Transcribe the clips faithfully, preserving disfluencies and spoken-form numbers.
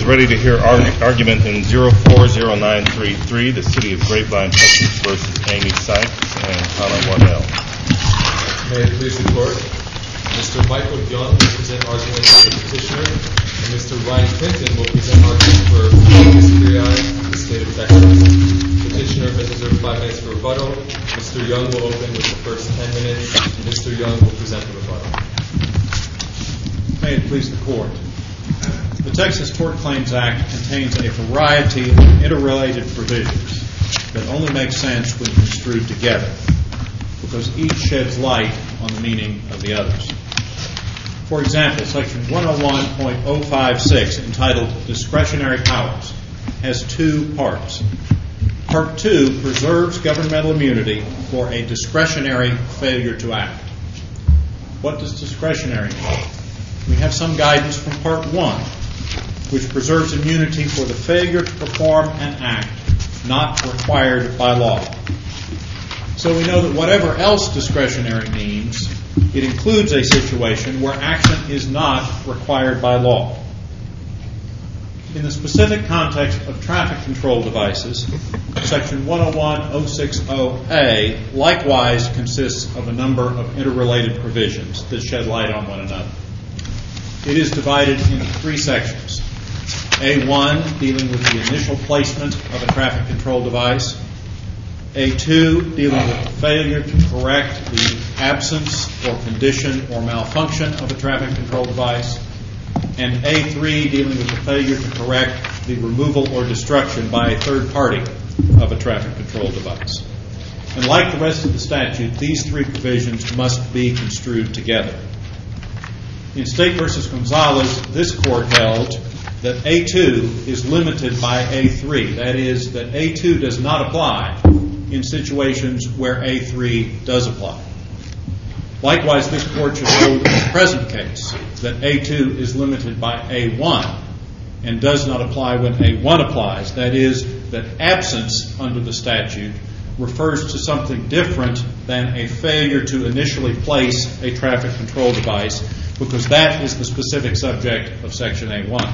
ready to hear arg- argument in zero four zero nine three three, the City of Grapevine, Texas versus Amy Sykes and Connor Wardell. May it please the Court. Mister Michael Young will present argument for the petitioner, and Mister Ryan Clinton will present argument for Miss Creon, the State of Texas. Petitioner has reserved five minutes for rebuttal. Mister Young will open with the first ten minutes. Mister Young will present the rebuttal. May it please the Court. The Texas Tort Claims Act contains a variety of interrelated provisions that only make sense when construed together, because each sheds light on the meaning of the others. For example, Section one oh one point oh five six, entitled Discretionary Powers, has two parts. Part two preserves governmental immunity for a discretionary failure to act. What does discretionary mean? We have some guidance from Part one, which preserves immunity for the failure to perform an act not required by law. So we know that whatever else discretionary means, it includes a situation where action is not required by law. In the specific context of traffic control devices, Section one oh one point oh six oh A likewise consists of a number of interrelated provisions that shed light on one another. It is divided into three sections. A one, dealing with the initial placement of a traffic control device. A two, dealing with the failure to correct the absence or condition or malfunction of a traffic control device. And A three, dealing with the failure to correct the removal or destruction by a third party of a traffic control device. And like the rest of the statute, these three provisions must be construed together. In State v. Gonzalez, this Court held that A two is limited by A three. That is, that A two does not apply in situations where A three does apply. Likewise, this Court should hold in the present case that A two is limited by A one and does not apply when A one applies. That is, that absence under the statute refers to something different than a failure to initially place a traffic control device, because that is the specific subject of Section A one.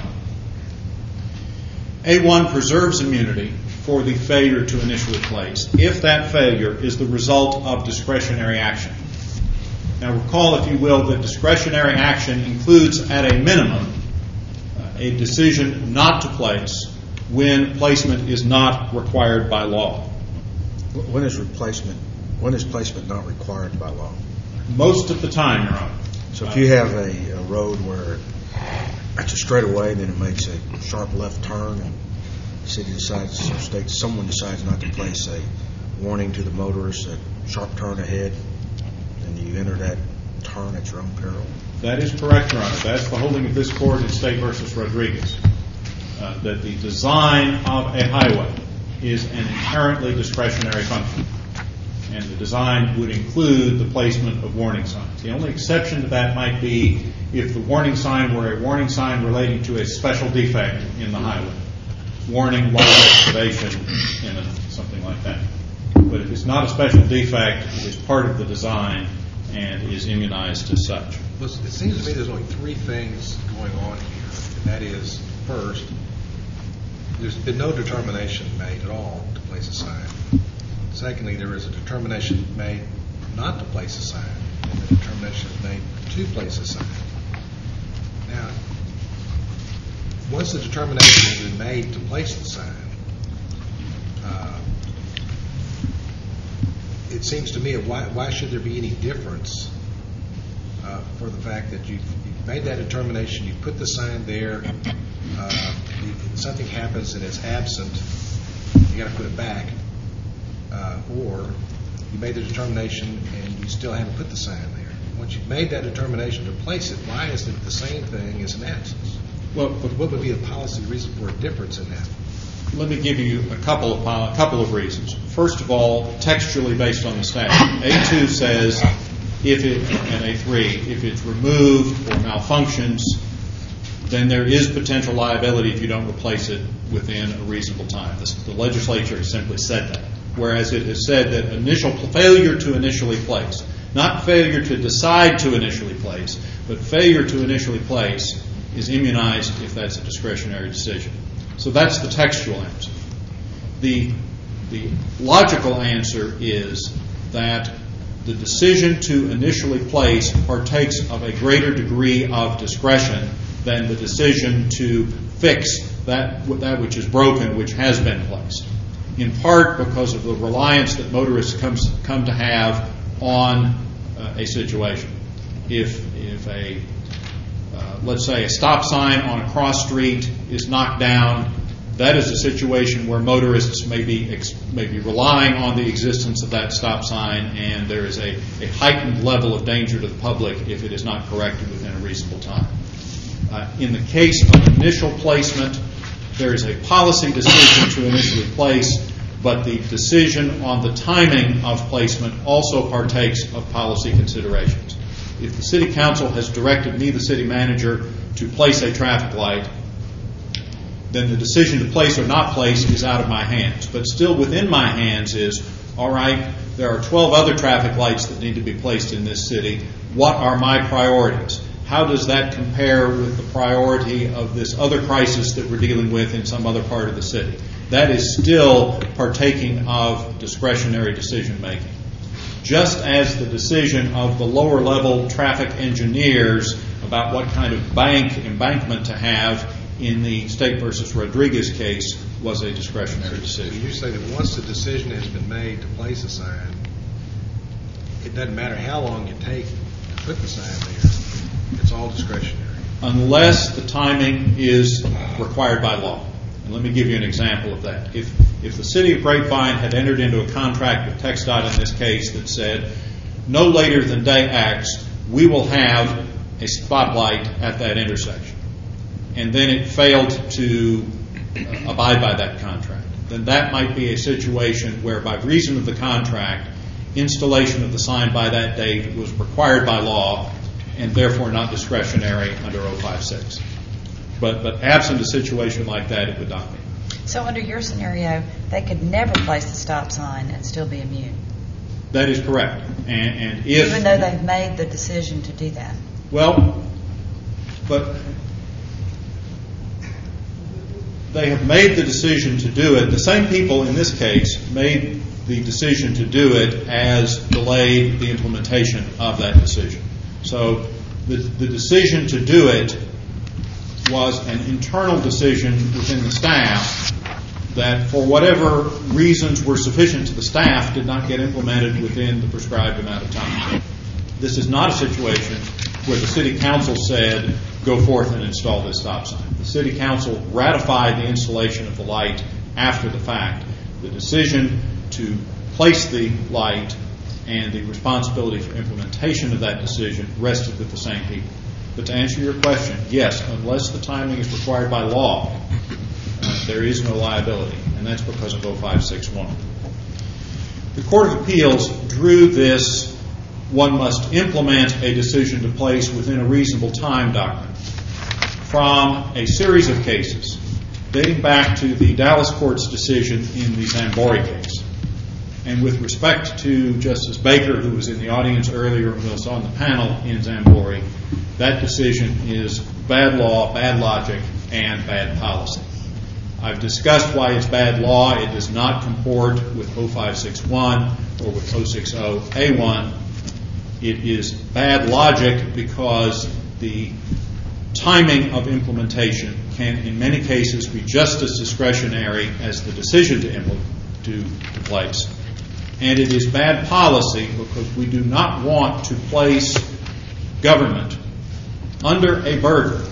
A one preserves immunity for the failure to initially place if that failure is the result of discretionary action. Now recall, if you will, that discretionary action includes at a minimum uh, a decision not to place when placement is not required by law. When is replacement, when is placement not required by law? Most of the time, Your Honor. So if you have a, a road where it's a straightaway, then it makes a sharp left turn, and the city decides, or state, someone decides not to place a warning to the motorist, a sharp turn ahead, and you enter that turn at your own peril? That is correct, Your Honor. That's the holding of this Court in State v. Rodriguez, uh, that the design of a highway is an inherently discretionary function, and the design would include the placement of warning signs. The only exception to that might be if the warning sign were a warning sign relating to a special defect in the highway, warning light excavation, imminent, something like that. But if it's not a special defect, it is part of the design and is immunized as such. Well, it seems to me there's only three things going on here, and that is, first, there's been no determination made at all to place a sign. Secondly, there is a determination made not to place a sign, and the determination is made to place a sign. Now, once the determination has been made to place the sign, uh, it seems to me, why, why should there be any difference uh, for the fact that you've, you've made that determination, you put the sign there, uh, something happens and it's absent, you got to put it back, uh, or you made the determination and you still haven't put the sign there. Once you've made that determination to place it, why is it the same thing as an absence? Well, what would be a policy reason for a difference in that? Let me give you a couple of uh, a couple of reasons. First of all, textually based on the statute, A two says if it, and A three, if it's removed or malfunctions, then there is potential liability if you don't replace it within a reasonable time. The, the legislature has simply said that, whereas it has said that initial failure to initially place, not failure to decide to initially place, but failure to initially place is immunized if that's a discretionary decision. So that's the textual answer. The, the logical answer is that the decision to initially place partakes of a greater degree of discretion than the decision to fix that, that which is broken, which has been placed, in part because of the reliance that motorists comes, come to have on uh, a situation. If, if a, uh, let's say, a stop sign on a cross street is knocked down, that is a situation where motorists may be, ex- may be relying on the existence of that stop sign, and there is a, a heightened level of danger to the public if it is not corrected within a reasonable time. Uh, in the case of initial placement, there is a policy decision to initially place, but the decision on the timing of placement also partakes of policy considerations. If the city council has directed me, the city manager, to place a traffic light, then the decision to place or not place is out of my hands. But still within my hands is, all right, there are twelve other traffic lights that need to be placed in this city. What are my priorities? How does that compare with the priority of this other crisis that we're dealing with in some other part of the city? That is still partaking of discretionary decision making. Just as the decision of the lower level traffic engineers about what kind of bank embankment to have in the State versus Rodriguez case was a discretionary decision. You say that once the decision has been made to place a sign, it doesn't matter how long it takes to put the sign there. It's all discretionary. Unless the timing is required by law. And let me give you an example of that. If if the city of Grapevine had entered into a contract with TxDOT in this case that said, no later than day X, we will have a spotlight at that intersection, and then it failed to uh, abide by that contract, then that might be a situation where, by reason of the contract, installation of the sign by that date was required by law and therefore not discretionary under oh five six. But, but absent a situation like that, it would not be. So under your scenario, they could never place the stop sign and still be immune? That is correct. And, and if, even though they've made the decision to do that? Well, but they have made the decision to do it. The same people in this case made the decision to do it as delayed the implementation of that decision. So the, the decision to do it was an internal decision within the staff that, for whatever reasons were sufficient to the staff, did not get implemented within the prescribed amount of time. This is not a situation where the city council said, go forth and install this stop sign. The city council ratified the installation of the light after the fact. The decision to place the light and the responsibility for implementation of that decision rested with the same people. But to answer your question, yes, unless the timing is required by law, uh, there is no liability, and that's because of oh five six one. The Court of Appeals drew this one must implement a decision to place within a reasonable time doctrine from a series of cases dating back to the Dallas Court's decision in the Zambori case. And with respect to Justice Baker, who was in the audience earlier and was on the panel in Zambori, that decision is bad law, bad logic, and bad policy. I've discussed why it's bad law. It does not comport with oh five six one or with oh six oh A one. It is bad logic because the timing of implementation can, in many cases, be just as discretionary as the decision to implement to, to place. And it is bad policy because we do not want to place government under a burden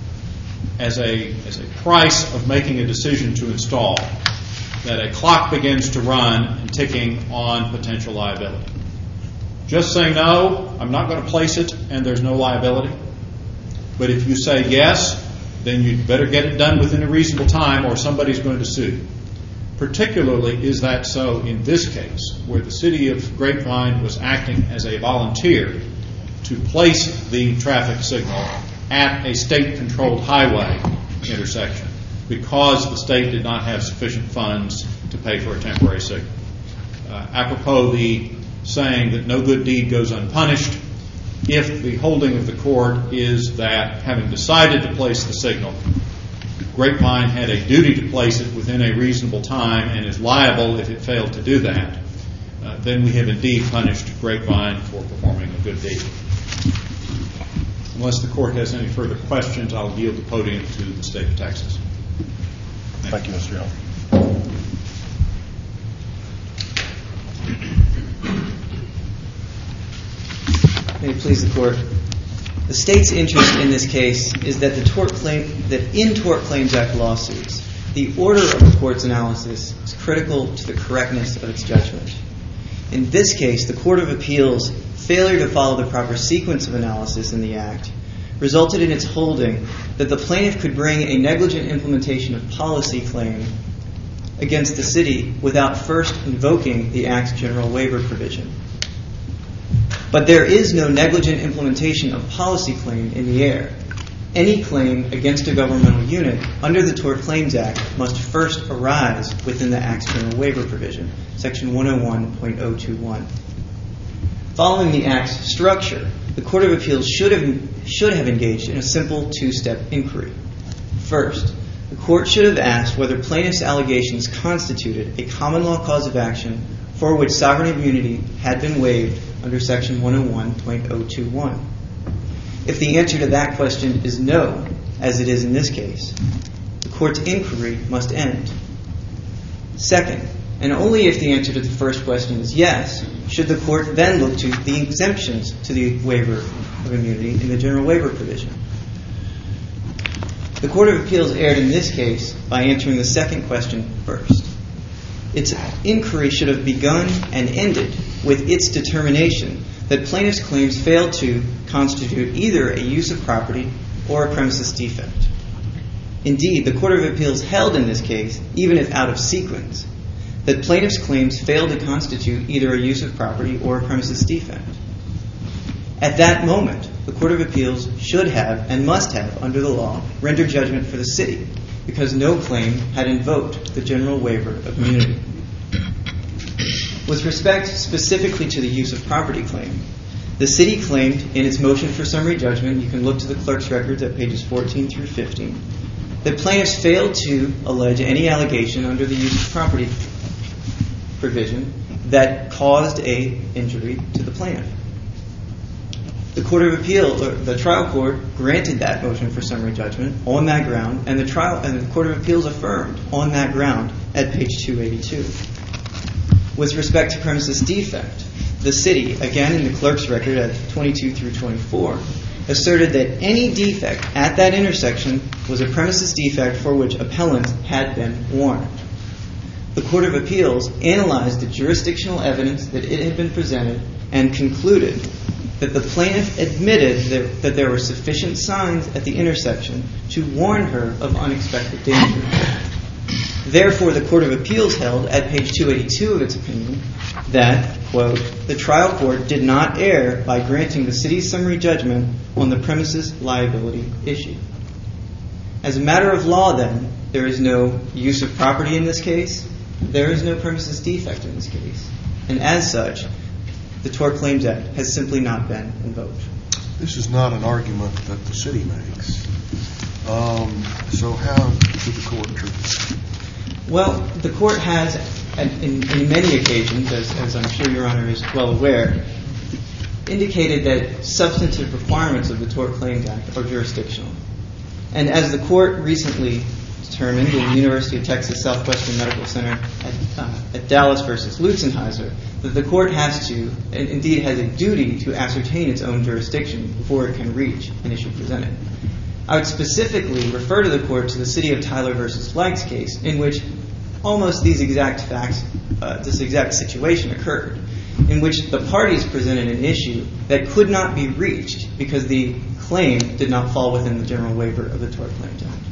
as a, as a price of making a decision to install, that a clock begins to run and ticking on potential liability. Just say no, I'm not going to place it, and there's no liability. But if you say yes, then you'd better get it done within a reasonable time or somebody's going to sue. Particularly is that so in this case, where the city of Grapevine was acting as a volunteer to place the traffic signal at a state-controlled highway intersection because the state did not have sufficient funds to pay for a temporary signal. Uh, apropos the saying that no good deed goes unpunished, if the holding of the court is that, having decided to place the signal, Grapevine had a duty to place it within a reasonable time and is liable if it failed to do that, uh, then we have indeed punished Grapevine for performing a good deed. Unless the court has any further questions, I'll yield the podium to the State of Texas. Thank you, Mister Young. May it please the Court. The State's interest in this case is that the tort claim that in Tort Claims Act lawsuits, the order of the court's analysis is critical to the correctness of its judgment. In this case, the Court of Appeals' failure to follow the proper sequence of analysis in the Act resulted in its holding that the plaintiff could bring a negligent implementation of policy claim against the city without first invoking the Act's general waiver provision. But there is no negligent implementation of policy claim in the air. Any claim against a governmental unit under the Tort Claims Act must first arise within the Act's general waiver provision, Section one oh one point oh two one. Following the Act's structure, the Court of Appeals should have, should have engaged in a simple two-step inquiry. First, the court should have asked whether plaintiff's allegations constituted a common law cause of action for which sovereign immunity had been waived under Section one oh one point oh two one. If the answer to that question is no, as it is in this case, the court's inquiry must end. Second, and only if the answer to the first question is yes, should the court then look to the exemptions to the waiver of immunity in the general waiver provision. The Court of Appeals erred in this case by answering the second question first. Its inquiry should have begun and ended with its determination that plaintiff's claims failed to constitute either a use of property or a premises defect. Indeed, the Court of Appeals held in this case, even if out of sequence, that plaintiff's claims failed to constitute either a use of property or a premises defect. At that moment, the Court of Appeals should have and must have, under the law, rendered judgment for the city, because no claim had invoked the general waiver of immunity. With respect specifically to the use of property claim, the city claimed in its motion for summary judgment, you can look to the clerk's records at pages fourteen through fifteen, that plaintiffs failed to allege any allegation under the use of property provision that caused a injury to the plaintiff. The Court of Appeals, or the trial court, granted that motion for summary judgment on that ground, and the trial and the Court of Appeals affirmed on that ground at page two eighty-two. With respect to premises defect, the city, again in the clerk's record at twenty-two through twenty-four, asserted that any defect at that intersection was a premises defect for which appellants had been warned. The Court of Appeals analyzed the jurisdictional evidence that it had been presented and concluded that the plaintiff admitted that, that there were sufficient signs at the intersection to warn her of unexpected danger. Therefore, the Court of Appeals held at page two eighty-two of its opinion that, quote, the trial court did not err by granting the city's summary judgment on the premises liability issue. As a matter of law, then, there is no use of property in this case. There is no premises defect in this case. And as such, the Tort Claims Act has simply not been invoked. This is not an argument that the city makes. Um, so how should the court treat it? Well, the court has, in, in many occasions, as, as I'm sure Your Honor is well aware, indicated that substantive requirements of the Tort Claims Act are jurisdictional. And as the court recently determined in the University of Texas Southwestern Medical Center at, uh, at Dallas versus Lutzenheiser, that the court has to, and indeed has a duty to ascertain its own jurisdiction before it can reach an issue presented. I would specifically refer to the court to the City of Tyler versus Flagg's case, in which almost these exact facts, uh, this exact situation occurred, in which the parties presented an issue that could not be reached because the claim did not fall within the general waiver of the Tort Claims Act.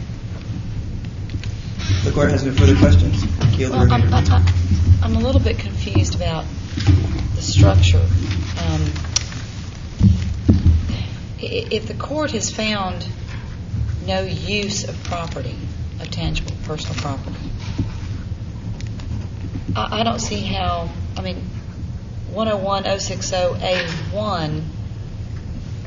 The court has no further questions. Well, I'm, I'm, I'm a little bit confused about the structure. Um, if the court has found no use of property, of tangible personal property, I, I don't see how, I mean, one oh one oh six oh A one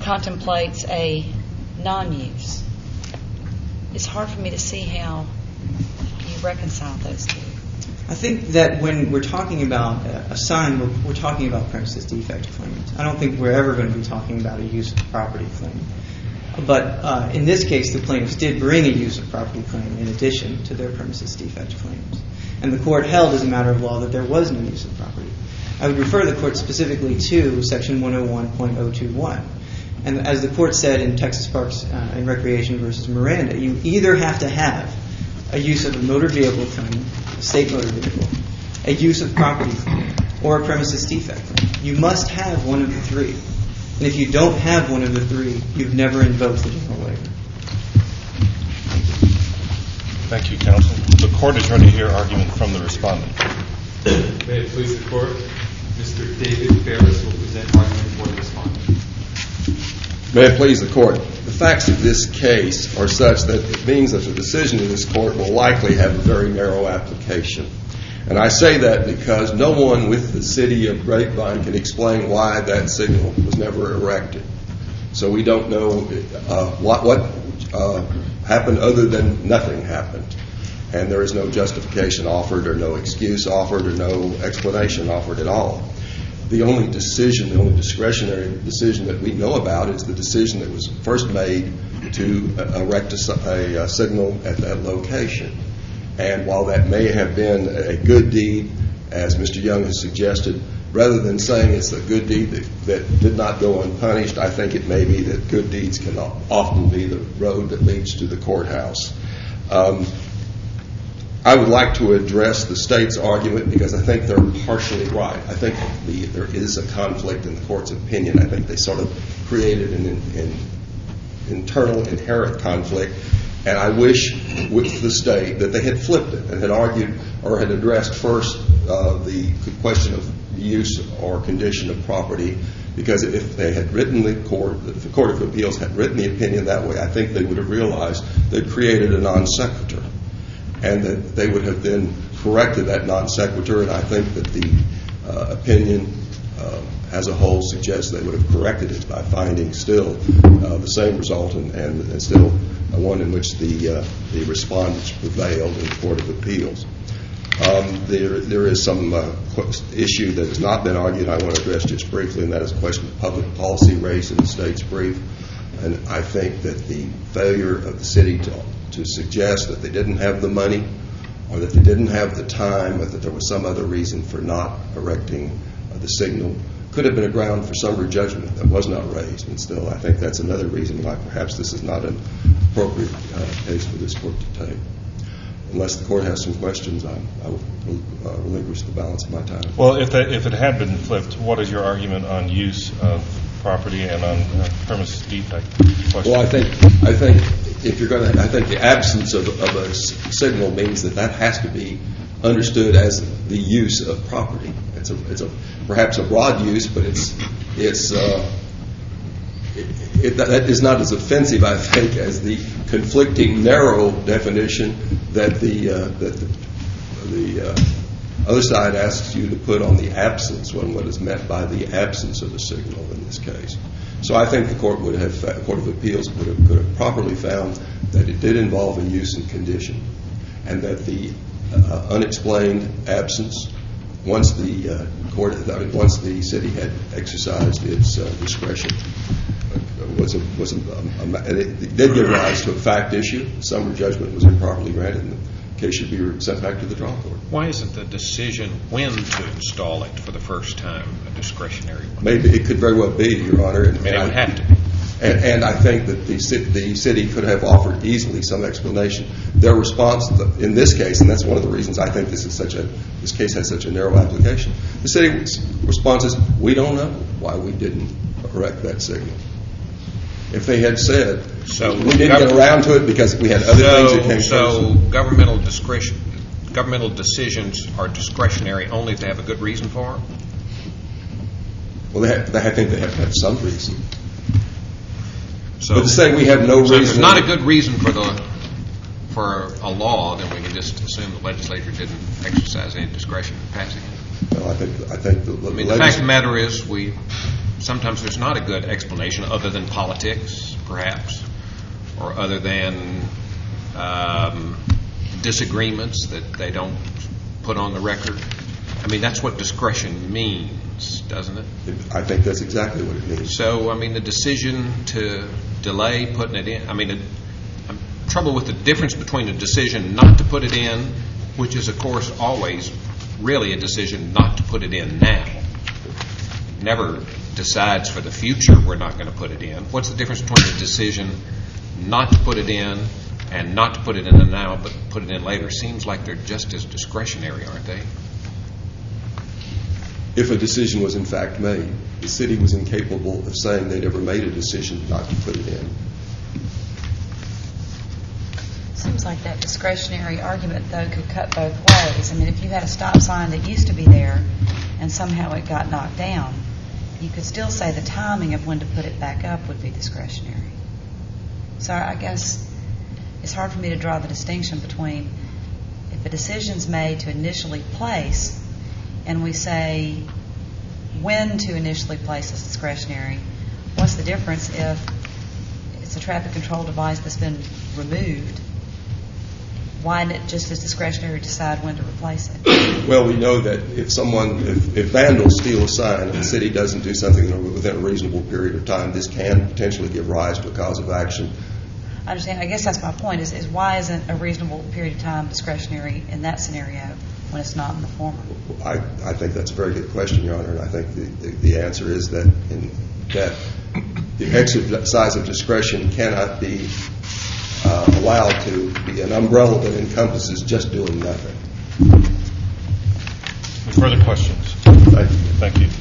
contemplates a non-use. It's hard for me to see how you reconcile those two. I think that when we're talking about a sign, we're, we're talking about premises defect claims. I don't think we're ever going to be talking about a use of property claim. But uh, in this case, the plaintiffs did bring a use of property claim in addition to their premises defect claims. And the court held as a matter of law that there was no use of property. I would refer the court specifically to Section one oh one point oh two one. And as the court said in Texas Parks uh, and Recreation versus Miranda, you either have to have a use of a motor vehicle claim, a state motor vehicle, a use of property claim, or a premises defect claim. You must have one of the three. And if you don't have one of the three, you've never invoked the general waiver. Thank you, counsel. The court is ready to hear argument from the respondent. May it please the court, Mister David Ferris will present argument for the respondent. May it please the court. The facts of this case are such that it means that the decision of this court will likely have a very narrow application. And I say that because no one with the city of Grapevine can explain why that signal was never erected. So we don't know uh, what, what uh, happened other than nothing happened. And there is no justification offered or no excuse offered or no explanation offered at all. The only decision, the only discretionary decision that we know about is the decision that was first made to uh, erect a, a, a signal at that location. And while that may have been a good deed, as Mister Young has suggested, rather than saying it's a good deed that, that did not go unpunished, I think it may be that good deeds can often be the road that leads to the courthouse. Um, I would like to address the state's argument because I think they're partially right. I think the, there is a conflict in the court's opinion. I think they sort of created an, an internal inherent conflict. And I wish with the state that they had flipped it and had argued or had addressed first uh, the question of use or condition of property, because if they had written the court, if the Court of Appeals had written the opinion that way, I think they would have realized they'd created a non sequitur and that they would have then corrected that non sequitur. And I think that the uh, opinion uh, as a whole suggests they would have corrected it by finding still uh, the same result and, and, and still one in which the uh, the respondents prevailed in the Court of Appeals. Um, there there is some uh, issue that has not been argued I want to address just briefly, and that is a question of public policy raised in the state's brief. And I think that the failure of the city to, to suggest that they didn't have the money or that they didn't have the time or that there was some other reason for not erecting uh, the signal could have been a ground for summary judgment that was not raised. And still, I think that's another reason why perhaps this is not an appropriate uh, case for this court to take. Unless the court has some questions, I, I will uh, relinquish the balance of my time. Well, if, that, if it had been flipped, what is your argument on use of property and on uh, premises defect question? Well, I think I think if you're going to, I think the absence of, of a signal means that that has to be understood as the use of property. It's a, it's a perhaps a broad use, but it's it's uh, it, it, that is not as offensive, I think, as the conflicting narrow definition that the uh, that the, the uh, other side asks you to put on the absence when what is meant by the absence of a signal in this case. So I think the court would have, the Court of Appeals would have, could have properly found that it did involve a use and condition, and that the uh, unexplained absence, once the uh, court, I mean, once the city had exercised its uh, discretion, was a, was a, a, a, it did give rise to a fact issue. Summary judgment was improperly granted, and the case should be sent back to the trial court. Why isn't the decision when to install it for the first time a discretionary one? Maybe it could very well be, Your Honor. And, I mean, it would have to be. And, and I think that the, the city could have offered easily some explanation. Their response in this case, and that's one of the reasons I think this is such a this case has such a narrow application. The city's response is, we don't know why we didn't erect that signal. If they had said, so we didn't get around to it because we had other so, things that came So first. governmental discretion, governmental decisions are discretionary only if they have a good reason for them? Well, they have, they, I think they have to have some reason. So, but to say we have no so reason. if there's not a good reason for the for a law, then we can just assume the legislature didn't exercise any discretion in passing it. No, I think I think the, the I mean, the fact of the matter is we sometimes there's not a good explanation other than politics, perhaps, or other than um, disagreements that they don't put on the record. I mean, that's what discretion means, doesn't it? I think that's exactly what it means. So, I mean, the decision to delay putting it in, I mean, it, I'm trouble with the difference between a decision not to put it in, which is, of course, always really a decision not to put it in now. Never decides for the future we're not going to put it in. What's the difference between a decision not to put it in and not to put it in now but put it in later? Seems like they're just as discretionary, aren't they? If a decision was in fact made, the city was incapable of saying they'd ever made a decision not to put it in. Seems like that discretionary argument, though, could cut both ways. I mean, if you had a stop sign that used to be there and somehow it got knocked down, you could still say the timing of when to put it back up would be discretionary. So I guess it's hard for me to draw the distinction between if a decision's made to initially place and we say when to initially place is discretionary, what's the difference if it's a traffic control device that's been removed? Why isn't it just as discretionary to decide when to replace it? Well, we know that if someone, if, if vandals steal a sign and the city doesn't do something within a reasonable period of time, this can potentially give rise to a cause of action. I understand. I guess that's my point, is, is why isn't a reasonable period of time discretionary in that scenario when it's not in the former? I, I think that's a very good question, Your Honor, and I think the, the, the answer is that, in, that the exercise of discretion cannot be uh, allowed to be an umbrella that encompasses just doing nothing. Any further questions? Thank you. Thank you.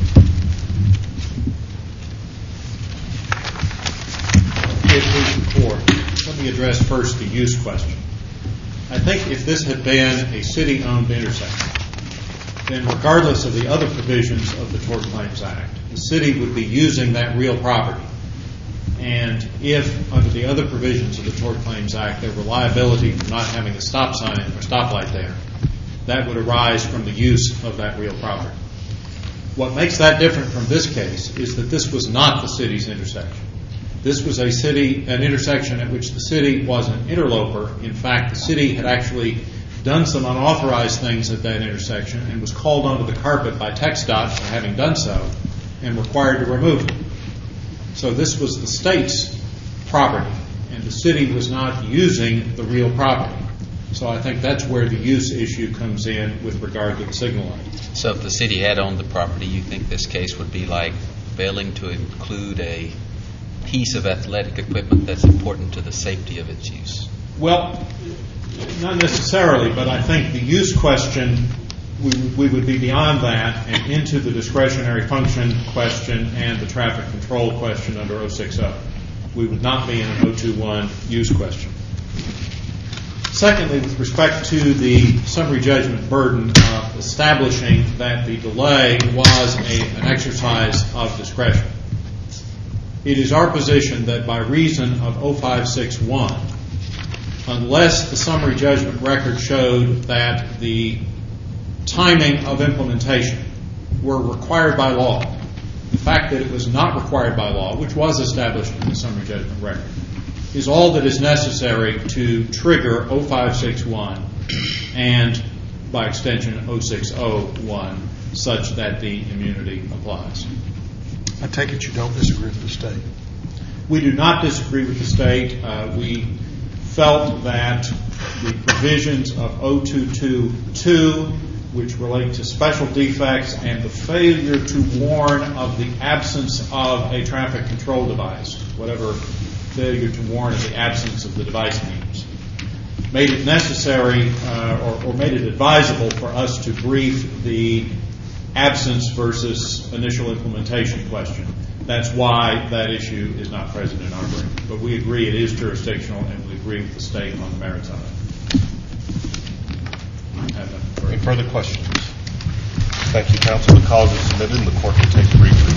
Okay, please report. Let me address first the use question. I think if this had been a city-owned intersection, then regardless of the other provisions of the Tort Claims Act, the city would be using that real property. And if, under the other provisions of the Tort Claims Act, there were liability for not having a stop sign or stoplight there, that would arise from the use of that real property. What makes that different from this case is that this was not the city's intersection. This was a city, an intersection at which the city was an interloper. In fact, the city had actually done some unauthorized things at that intersection and was called onto the carpet by TxDOT for having done so and required to remove it. So this was the state's property, and the city was not using the real property. So I think that's where the use issue comes in with regard to the signal light. So if the city had owned the property, you think this case would be like failing to include a piece of athletic equipment that's important to the safety of its use? Well, not necessarily, but I think the use question, we, we would be beyond that and into the discretionary function question and the traffic control question under oh six oh. We would not be in an oh two one use question. Secondly, with respect to the summary judgment burden of establishing that the delay was a, an exercise of discretion, it is our position that by reason of oh five six one, unless the summary judgment record showed that the timing of implementation were required by law, the fact that it was not required by law, which was established in the summary judgment record, is all that is necessary to trigger oh five six one and, by extension, oh six oh one, such that the immunity applies. I take it you don't disagree with the state? We do not disagree with the state. Uh, we felt that the provisions of oh two two two, which relate to special defects and the failure to warn of the absence of a traffic control device, whatever failure to warn of the absence of the device means, made it necessary uh, or, or made it advisable for us to brief the absence versus initial implementation question. That's why that issue is not present in our brief. But we agree it is jurisdictional, and we agree with the state on the merits of it. Any further questions? Thank you, counsel. The cause is submitted, and the court will take a brief recess.